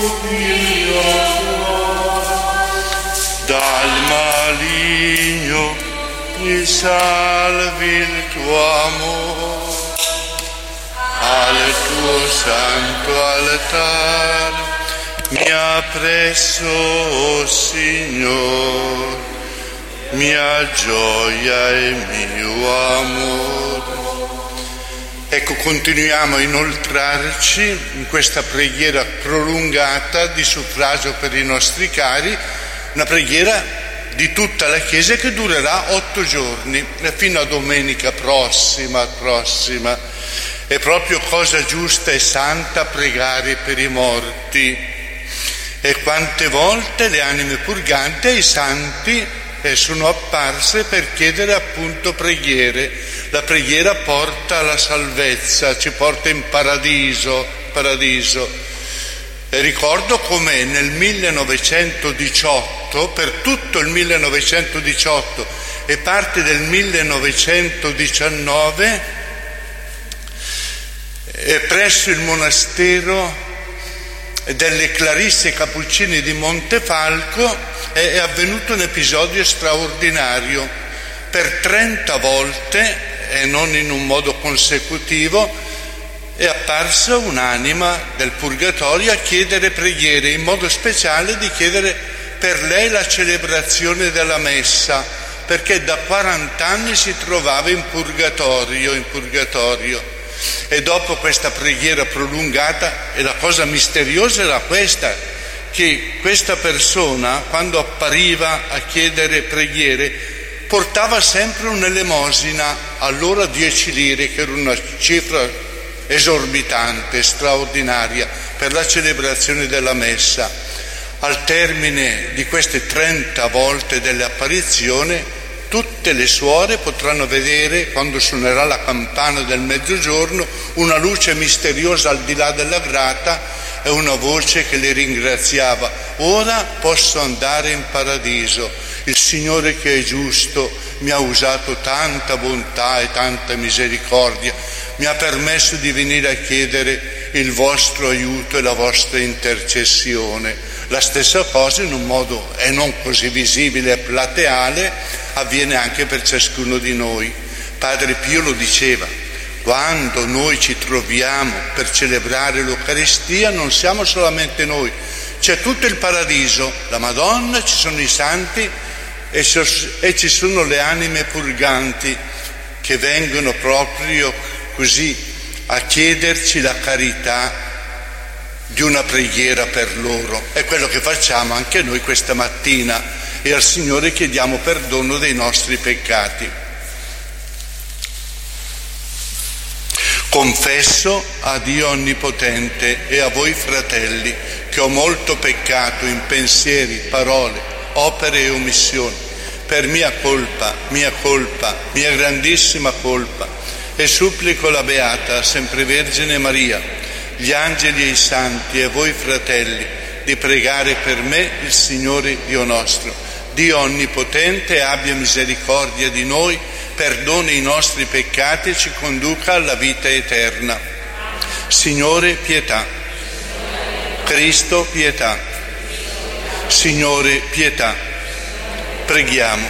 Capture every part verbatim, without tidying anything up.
Dio tuo, dal maligno mi salvi il tuo amore, al tuo santo altare mi appresso, oh Signore, mia gioia e mio amore. Ecco, continuiamo a inoltrarci in questa preghiera prolungata di suffragio per i nostri cari, una preghiera di tutta la Chiesa che durerà otto giorni, fino a domenica prossima, prossima. È proprio cosa giusta e santa pregare per i morti. E quante volte le anime purganti e i santi sono apparse per chiedere appunto preghiere. La preghiera porta alla salvezza, ci porta in paradiso, paradiso. E ricordo come nel millenovecentodiciotto, per tutto il millenovecentodiciotto e parte del millenovecentodiciannove, presso il monastero delle Clarisse Cappuccini di Montefalco è avvenuto un episodio straordinario. Per trenta volte, e non in un modo consecutivo, è apparsa un'anima del purgatorio a chiedere preghiere, in modo speciale di chiedere per lei la celebrazione della messa, perché da quaranta anni si trovava in purgatorio, in purgatorio. E dopo questa preghiera prolungata, e la cosa misteriosa era questa, che questa persona, quando appariva a chiedere preghiere, portava sempre un'elemosina, allora dieci lire, che era una cifra esorbitante, straordinaria, per la celebrazione della messa. Al termine di queste trenta volte dell'apparizione, tutte le suore potranno vedere, quando suonerà la campana del mezzogiorno, una luce misteriosa al di là della grata e una voce che le ringraziava: ora posso andare in paradiso, il Signore che è giusto mi ha usato tanta bontà e tanta misericordia, mi ha permesso di venire a chiedere il vostro aiuto e la vostra intercessione. La stessa cosa, in un modo e non così visibile e plateale, avviene anche per ciascuno di noi. Padre Pio lo diceva: quando noi ci troviamo per celebrare l'Eucaristia non siamo solamente noi, c'è tutto il paradiso, la Madonna, ci sono i santi e ci sono le anime purganti che vengono proprio così a chiederci la carità di una preghiera per loro. È quello che facciamo anche noi questa mattina, e al Signore chiediamo perdono dei nostri peccati. Confesso a Dio Onnipotente e a voi fratelli che ho molto peccato in pensieri, parole, opere e omissioni, per mia colpa, mia colpa, mia grandissima colpa, e supplico la Beata Sempre Vergine Maria, gli angeli e i santi e voi fratelli di pregare per me il Signore Dio nostro. Dio Onnipotente abbia misericordia di noi, perdoni i nostri peccati e ci conduca alla vita eterna. Signore, pietà. Cristo, pietà. Signore, pietà. Preghiamo.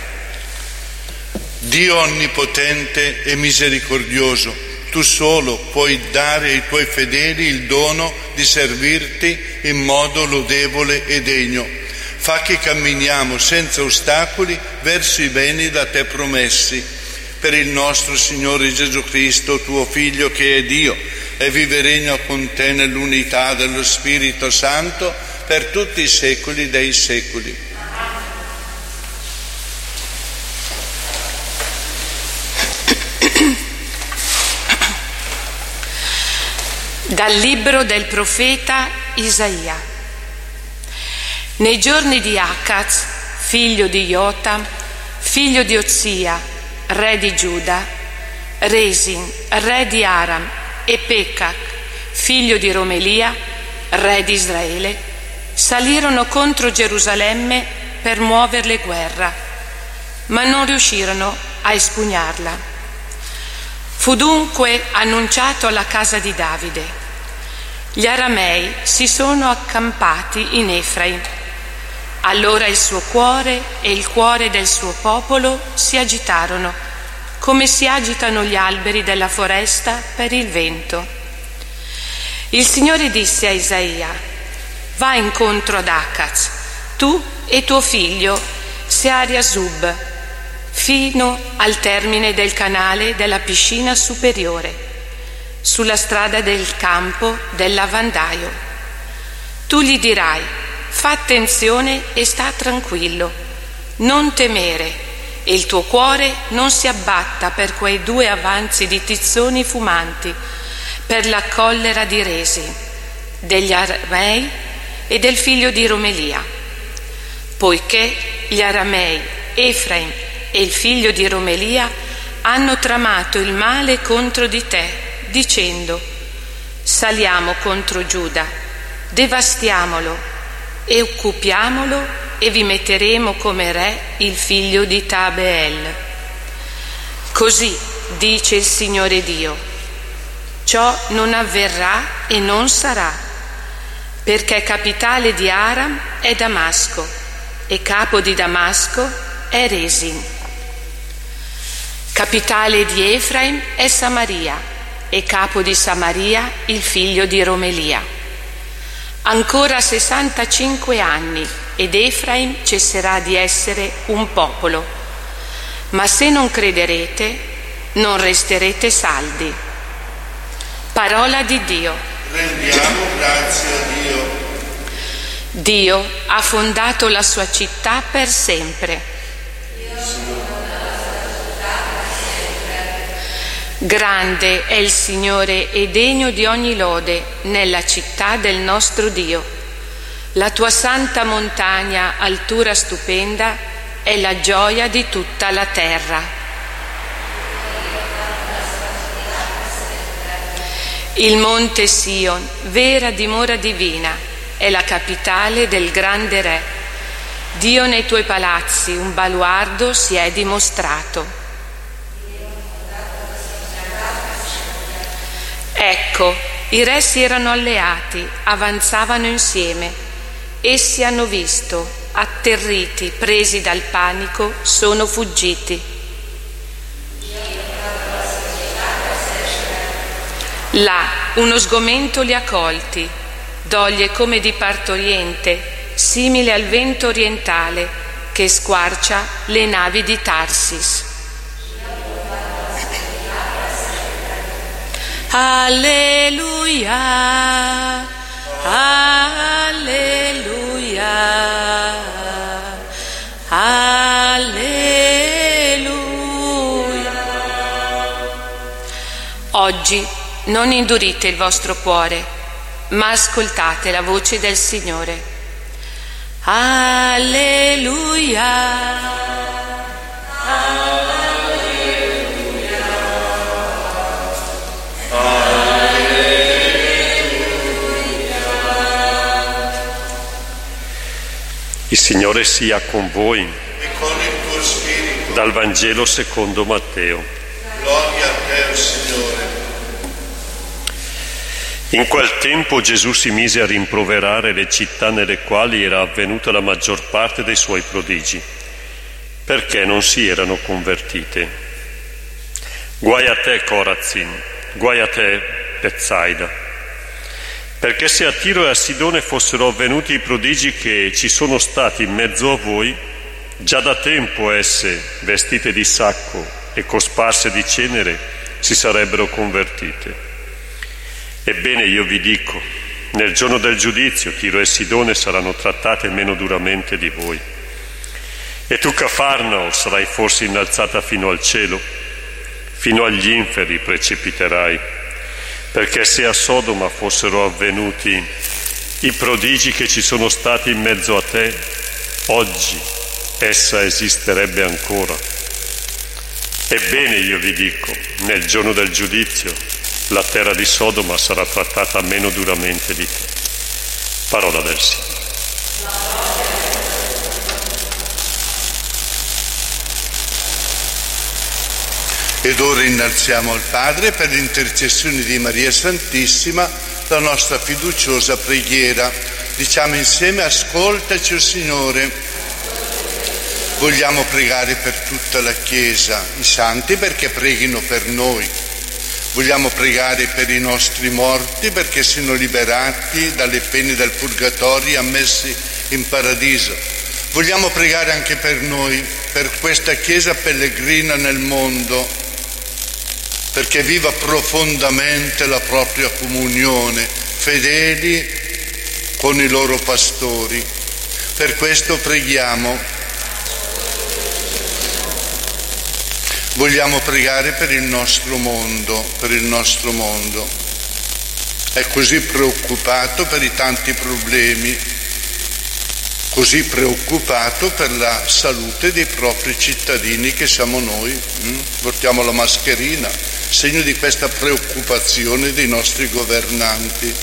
Dio Onnipotente e misericordioso, tu solo puoi dare ai tuoi fedeli il dono di servirti in modo lodevole e degno. Fa che camminiamo senza ostacoli verso i beni da te promessi. Per il nostro Signore Gesù Cristo, tuo Figlio, che è Dio e vive e regna con te nell'unità dello Spirito Santo per tutti i secoli dei secoli. Dal libro del profeta Isaia. Nei giorni di Acaz, figlio di Jotam, figlio di Ozia, re di Giuda, Resin, re di Aram, e Pekach, figlio di Romelia, re di Israele, salirono contro Gerusalemme per muoverle guerra, ma non riuscirono a espugnarla. Fu dunque annunciato alla casa di Davide: Gli aramei si sono accampati in Efraim. Allora il suo cuore e il cuore del suo popolo si agitarono, come si agitano gli alberi della foresta per il vento. Il Signore disse a Isaia: va incontro ad Acaz, tu e tuo figlio Sear-Yasub, fino al termine del canale della piscina superiore, sulla strada del campo del lavandaio. Tu gli dirai: fa attenzione e sta tranquillo, non temere, e il tuo cuore non si abbatta per quei due avanzi di tizzoni fumanti, per la collera di Resi, degli aramei e del figlio di Romelia. Poiché gli aramei, Efraim e il figlio di Romelia hanno tramato il male contro di te, dicendo: saliamo contro Giuda, devastiamolo e occupiamolo, e vi metteremo come re il figlio di Tabeel. Così dice il Signore Dio: ciò non avverrà e non sarà, perché capitale di Aram è Damasco e capo di Damasco è Resin. Capitale di Efraim è Samaria e capo di Samaria il figlio di Romelia. Ancora sessantacinque anni ed Efraim cesserà di essere un popolo, ma se non crederete non resterete saldi. Parola di Dio. Rendiamo grazie a Dio. Dio ha fondato la sua città per sempre. Grande è il Signore e degno di ogni lode nella città del nostro Dio. La tua santa montagna, altura stupenda, è la gioia di tutta la terra. Il monte Sion, vera dimora divina, è la capitale del grande Re. Dio nei tuoi palazzi un baluardo si è dimostrato. Ecco, i re si erano alleati, avanzavano insieme. Essi hanno visto, atterriti, presi dal panico, sono fuggiti. Là uno sgomento li ha colti, doglie come di partoriente, simile al vento orientale che squarcia le navi di Tarsis. Alleluia, alleluia, alleluia. Oggi non indurite il vostro cuore, ma ascoltate la voce del Signore. Alleluia, alleluia. Il Signore sia con voi. E con il tuo spirito. Dal Vangelo secondo Matteo. Gloria a te, Signore. In quel tempo Gesù si mise a rimproverare le città nelle quali era avvenuta la maggior parte dei suoi prodigi, perché non si erano convertite. Guai a te, Corazin, guai a te, Betsaida, perché se a Tiro e a Sidone fossero avvenuti i prodigi che ci sono stati in mezzo a voi, già da tempo esse, vestite di sacco e cosparse di cenere, si sarebbero convertite. Ebbene io vi dico, nel giorno del giudizio Tiro e Sidone saranno trattate meno duramente di voi. E tu, Cafarnao, sarai forse innalzata fino al cielo? Fino agli inferi precipiterai. Perché se a Sodoma fossero avvenuti i prodigi che ci sono stati in mezzo a te, oggi essa esisterebbe ancora. Ebbene io vi dico, nel giorno del giudizio, la terra di Sodoma sarà trattata meno duramente di te. Parola del Signore. Ed ora innalziamo al Padre per l'intercessione di Maria Santissima la nostra fiduciosa preghiera. Diciamo insieme: ascoltaci, o Signore. Vogliamo pregare per tutta la Chiesa, i santi perché preghino per noi. Vogliamo pregare per i nostri morti perché siano liberati dalle pene del purgatorio e ammessi in paradiso. Vogliamo pregare anche per noi, per questa Chiesa pellegrina nel mondo, perché viva profondamente la propria comunione, fedeli con i loro pastori. Per questo preghiamo. Vogliamo pregare per il nostro mondo, per il nostro mondo. È così preoccupato per i tanti problemi, così preoccupato per la salute dei propri cittadini che siamo noi. Mm? Portiamo la mascherina, segno di questa preoccupazione dei nostri governanti.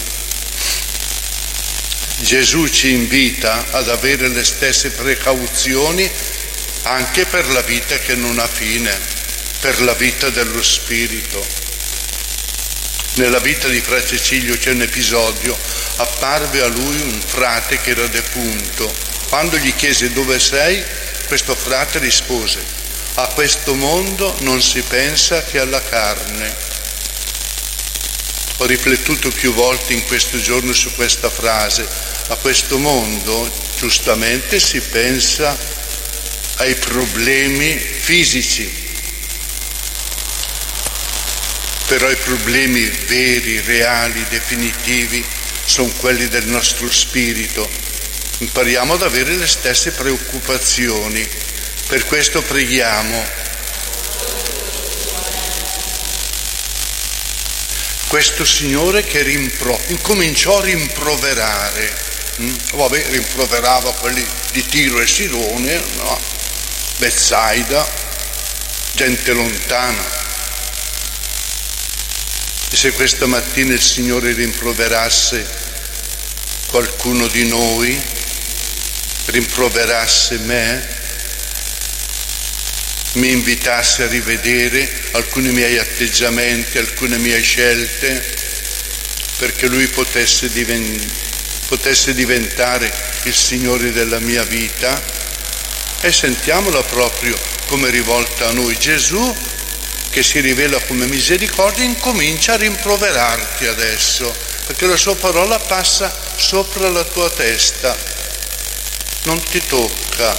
Gesù ci invita ad avere le stesse precauzioni anche per la vita che non ha fine, per la vita dello spirito. Nella vita di Fra Cecilio c'è un episodio: apparve a lui un frate che era defunto. Quando gli chiese: dove sei?, questo frate rispose: a questo mondo non si pensa che alla carne. Ho riflettuto più volte in questo giorno su questa frase. A questo mondo giustamente si pensa ai problemi fisici, però i problemi veri, reali, definitivi sono quelli del nostro spirito. Impariamo ad avere le stesse preoccupazioni. Per questo preghiamo. Questo Signore che rimpro- incominciò a rimproverare, mm? vabbè, rimproverava quelli di Tiro e Sidone, no? Betsaida, gente lontana. E se questa mattina il Signore rimproverasse qualcuno di noi, rimproverasse me, mi invitasse a rivedere alcuni miei atteggiamenti, alcune mie scelte, perché Lui potesse, diven- potesse diventare il Signore della mia vita, e sentiamola proprio come rivolta a noi. Gesù, che si rivela come misericordia, incomincia a rimproverarti adesso, perché la sua parola passa sopra la tua testa, non ti tocca.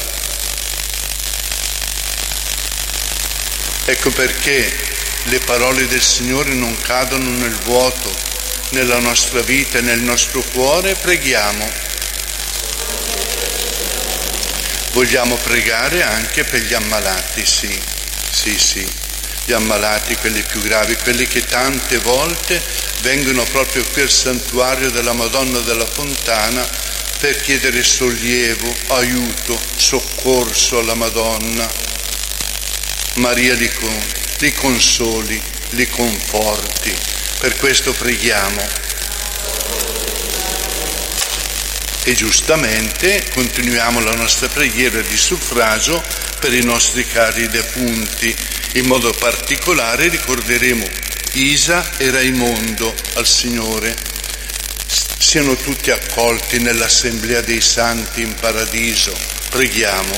Ecco perché le parole del Signore non cadono nel vuoto, nella nostra vita e nel nostro cuore. Preghiamo. Vogliamo pregare anche per gli ammalati, sì, sì, sì. Gli ammalati, quelli più gravi, quelli che tante volte vengono proprio qui al santuario della Madonna della Fontana per chiedere sollievo, aiuto, soccorso alla Madonna. Maria li, con, li consoli, li conforti. Per questo preghiamo. E giustamente continuiamo la nostra preghiera di suffragio per i nostri cari defunti. In modo particolare ricorderemo Isa e Raimondo al Signore. Siano tutti accolti nell'assemblea dei santi in paradiso. Preghiamo.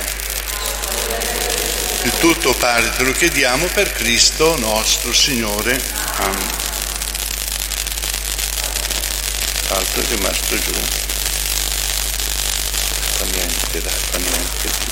Il tutto, Padre, te lo chiediamo per Cristo nostro Signore. Amen. L'altro è rimasto giù. Fa niente, dai, fa niente.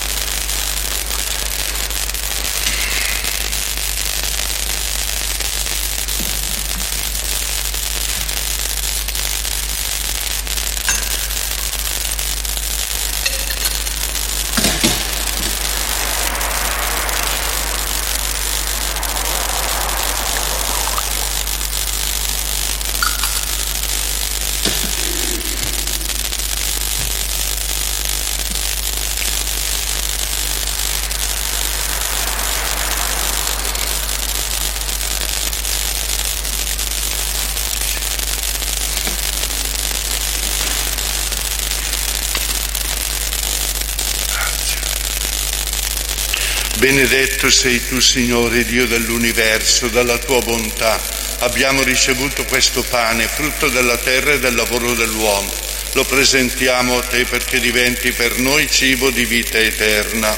Benedetto sei tu, Signore, Dio dell'universo, dalla tua bontà abbiamo ricevuto questo pane, frutto della terra e del lavoro dell'uomo. Lo presentiamo a te perché diventi per noi cibo di vita eterna.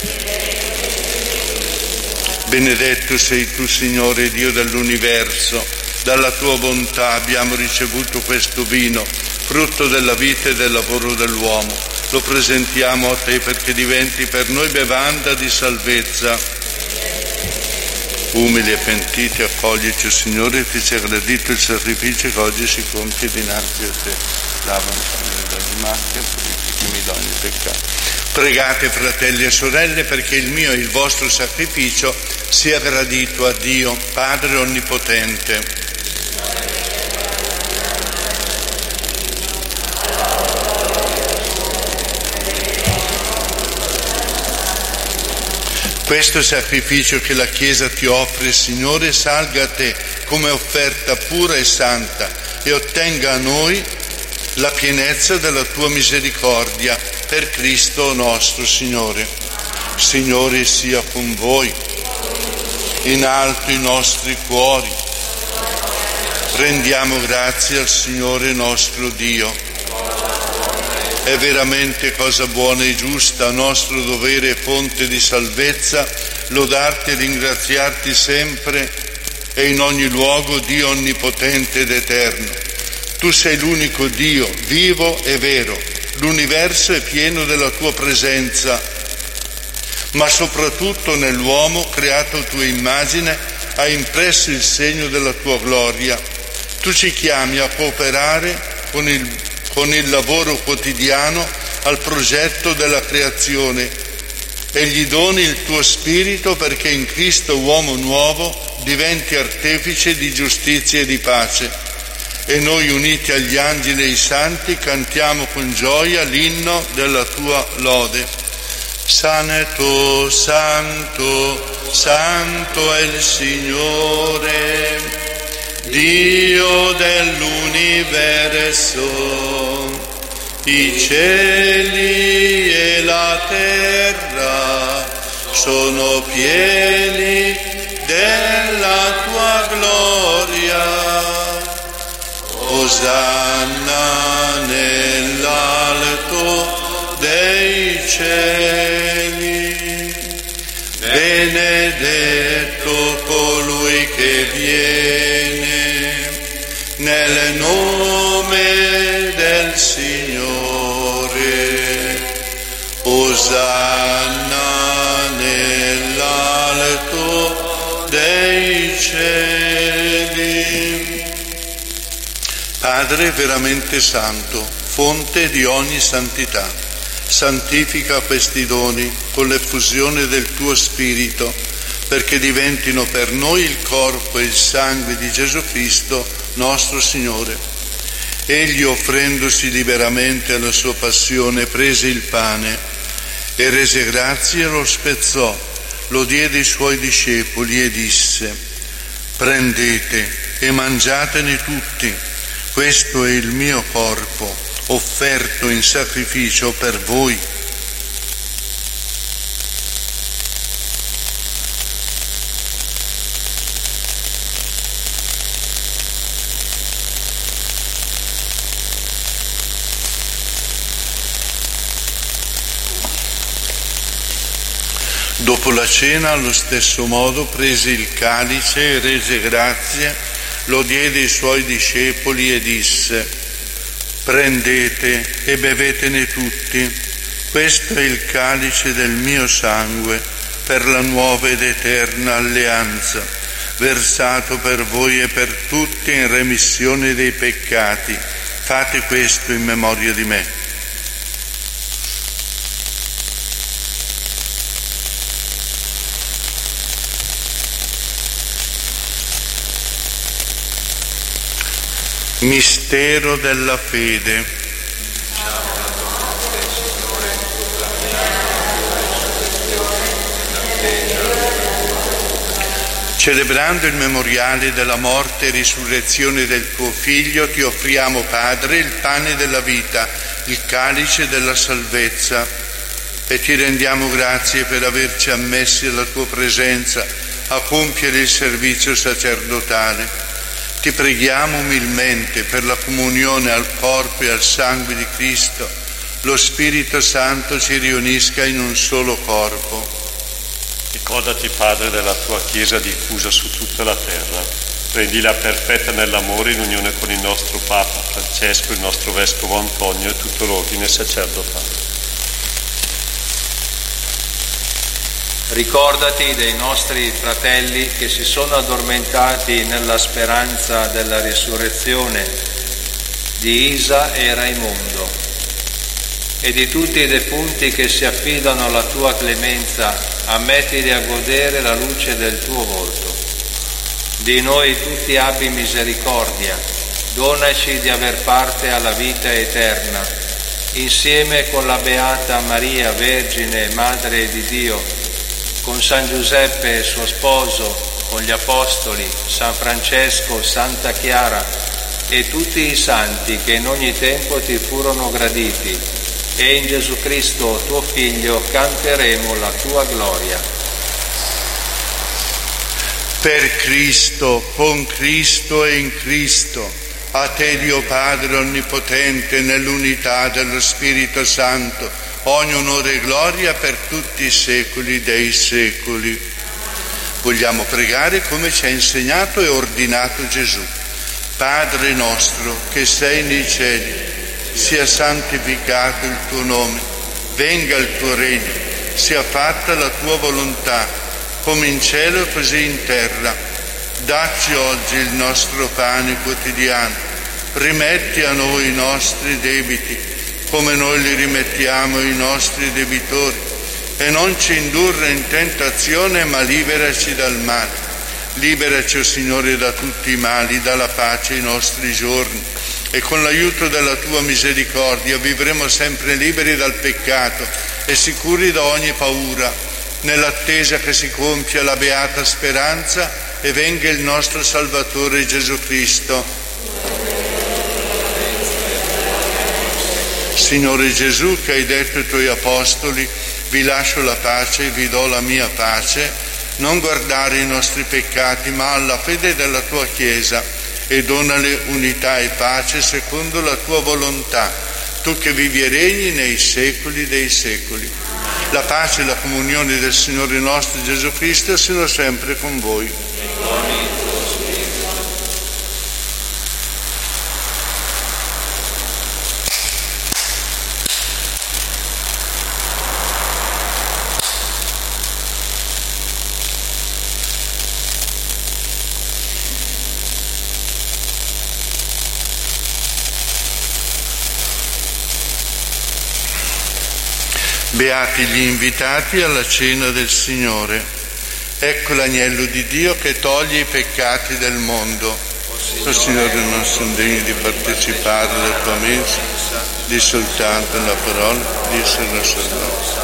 Benedetto sei tu, Signore, Dio dell'universo. Dalla tua bontà abbiamo ricevuto questo vino, frutto della vita e del lavoro dell'uomo. Lo presentiamo a te perché diventi per noi bevanda di salvezza. Umili e pentiti, accoglici, Signore, ti sia gradito il sacrificio che oggi si compie dinanzi a te. Lavami dalle macchie, purificami da ogni peccato. Pregate, fratelli e sorelle, perché il mio e il vostro sacrificio sia gradito a Dio, Padre Onnipotente. Questo sacrificio che la Chiesa ti offre, Signore, salga a te come offerta pura e santa e ottenga a noi la pienezza della tua misericordia per Cristo nostro Signore. Signore sia con voi, in alto i nostri cuori. Rendiamo grazie al Signore nostro Dio. È veramente cosa buona e giusta, nostro dovere e fonte di salvezza, lodarti e ringraziarti sempre e in ogni luogo, Dio onnipotente ed eterno. Tu sei l'unico Dio, vivo e vero. L'universo è pieno della tua presenza, ma soprattutto nell'uomo, creato a tua immagine, hai impresso il segno della tua gloria. Tu ci chiami a cooperare con il con il lavoro quotidiano al progetto della creazione e gli doni il tuo spirito perché in Cristo uomo nuovo diventi artefice di giustizia e di pace. E noi uniti agli angeli e ai santi cantiamo con gioia l'inno della tua lode. Santo, santo, santo è il Signore, Dio dell'universo, i cieli e la terra sono pieni della tua gloria. Osanna nell'alto dei cieli, benedetto colui che viene nel nome del Signore. Osanna nell'alto dei cieli. Padre veramente santo, fonte di ogni santità, santifica questi doni con l'effusione del tuo Spirito, perché diventino per noi il corpo e il sangue di Gesù Cristo, nostro Signore. Egli, offrendosi liberamente alla sua passione, prese il pane e rese grazie e lo spezzò, lo diede ai suoi discepoli e disse: prendete e mangiatene tutti, questo è il mio corpo, offerto in sacrificio per voi. Dopo la cena, allo stesso modo, prese il calice e rese grazie, lo diede ai suoi discepoli e disse: prendete e bevetene tutti, questo è il calice del mio sangue per la nuova ed eterna alleanza, versato per voi e per tutti in remissione dei peccati. Fate questo in memoria di me. Mistero della fede. Celebrando il memoriale della morte e risurrezione del tuo Figlio, ti offriamo, Padre, il pane della vita, il calice della salvezza, e ti rendiamo grazie per averci ammessi alla tua presenza a compiere il servizio sacerdotale. Ti preghiamo umilmente per la comunione al corpo e al sangue di Cristo, lo Spirito Santo ci riunisca in un solo corpo. Ricordati, Padre, della tua Chiesa diffusa su tutta la terra. Rendila perfetta nell'amore in unione con il nostro Papa Francesco, il nostro Vescovo Antonio e tutto l'ordine sacerdotale. Ricordati dei nostri fratelli che si sono addormentati nella speranza della risurrezione, di Isa e Raimundo, e di tutti i defunti che si affidano alla tua clemenza. Ammettili a godere la luce del tuo volto. Di noi tutti abbi misericordia, donaci di aver parte alla vita eterna, insieme con la Beata Maria, Vergine, Madre di Dio, con San Giuseppe suo sposo, con gli Apostoli, San Francesco, Santa Chiara e tutti i santi che in ogni tempo ti furono graditi, e in Gesù Cristo tuo Figlio canteremo la tua gloria. Per Cristo, con Cristo e in Cristo, a te Dio Padre Onnipotente, nell'unità dello Spirito Santo, ogni onore e gloria per tutti i secoli dei secoli. Vogliamo pregare come ci ha insegnato e ordinato Gesù. Padre nostro che sei nei cieli, sia santificato il tuo nome, venga il tuo regno, sia fatta la tua volontà, come in cielo e così in terra. Dacci oggi il nostro pane quotidiano, rimetti a noi i nostri debiti, come noi li rimettiamo ai nostri debitori, e non ci indurre in tentazione, ma liberaci dal male. Liberaci, o Signore, da tutti i mali, dalla pace ai nostri giorni, e con l'aiuto della tua misericordia vivremo sempre liberi dal peccato e sicuri da ogni paura, nell'attesa che si compia la beata speranza e venga il nostro Salvatore Gesù Cristo. Signore Gesù, che hai detto ai tuoi apostoli: vi lascio la pace, vi do la mia pace, non guardare i nostri peccati, ma alla fede della tua Chiesa, e donale unità e pace secondo la tua volontà, tu che vivi e regni nei secoli dei secoli. La pace e la comunione del Signore nostro Gesù Cristo siano sempre con voi. Beati gli invitati alla cena del Signore. Ecco l'agnello di Dio che toglie i peccati del mondo. O Signore, non sono degno di partecipare alla tua messa, di soltanto la parola, di essere salvato.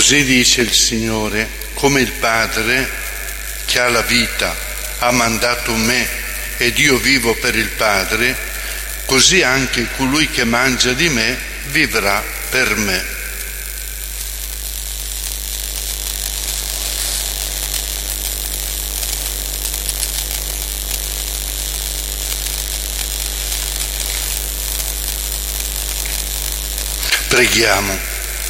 Così dice il Signore, come il Padre che ha la vita ha mandato me ed io vivo per il Padre, così anche colui che mangia di me vivrà per me. Preghiamo.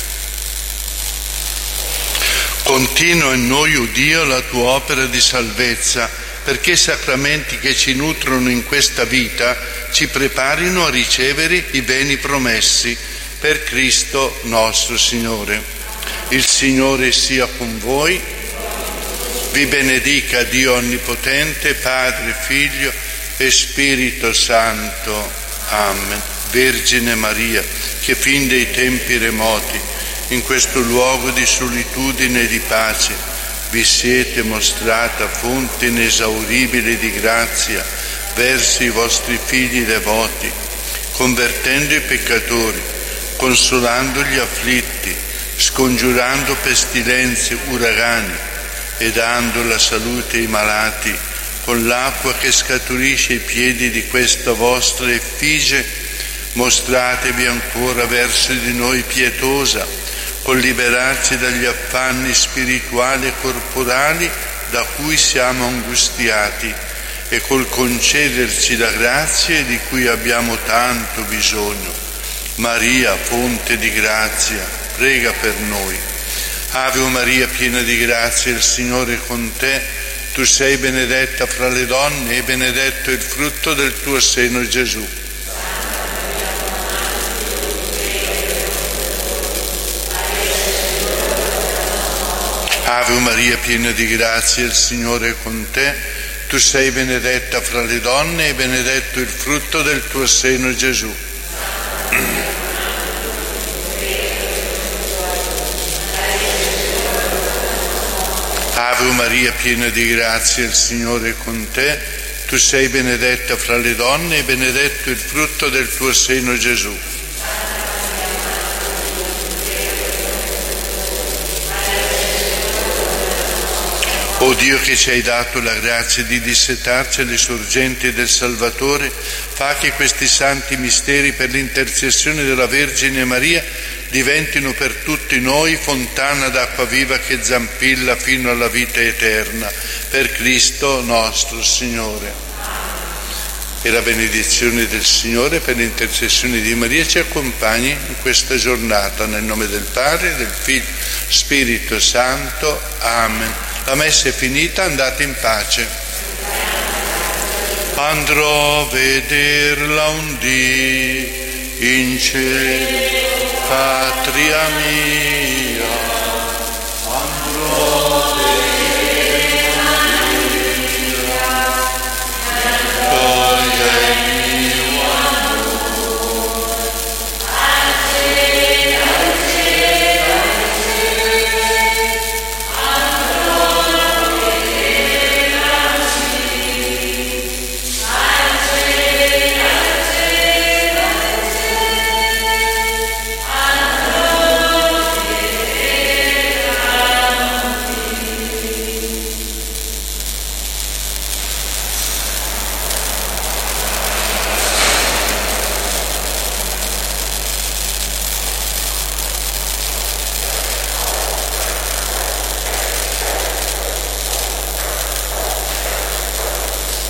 Continua in noi, o Dio, la tua opera di salvezza, perché i sacramenti che ci nutrono in questa vita ci preparino a ricevere i beni promessi per Cristo nostro Signore. Il Signore sia con voi, vi benedica Dio Onnipotente, Padre, Figlio e Spirito Santo. Amen. Vergine Maria, che fin dai tempi remoti, in questo luogo di solitudine e di pace, vi siete mostrata fonte inesauribile di grazia verso i vostri figli devoti, convertendo i peccatori, consolando gli afflitti, scongiurando pestilenze, uragani e dando la salute ai malati, con l'acqua che scaturisce ai piedi di questa vostra effigie. Mostratevi ancora verso di noi pietosa, col liberarci dagli affanni spirituali e corporali da cui siamo angustiati e col concederci la grazia di cui abbiamo tanto bisogno. Maria, fonte di grazia, prega per noi. Ave Maria, piena di grazia, il Signore è con te. Tu sei benedetta fra le donne e benedetto è il frutto del tuo seno, Gesù. Ave Maria, piena di grazia, il Signore è con te. Tu sei benedetta fra le donne e benedetto il frutto del tuo seno, Gesù. Ave Maria, piena di grazia, il Signore è con te. Tu sei benedetta fra le donne e benedetto il frutto del tuo seno, Gesù. O Dio, che ci hai dato la grazia di dissetarci alle sorgenti del Salvatore, fa che questi santi misteri, per l'intercessione della Vergine Maria, diventino per tutti noi fontana d'acqua viva che zampilla fino alla vita eterna. Per Cristo nostro Signore. E la benedizione del Signore, per l'intercessione di Maria, ci accompagni in questa giornata. Nel nome del Padre, del Figlio, Spirito Santo. Amen. La messa è finita, andate in pace. Andrò a vederla un dì in cielo, patria mia, andrò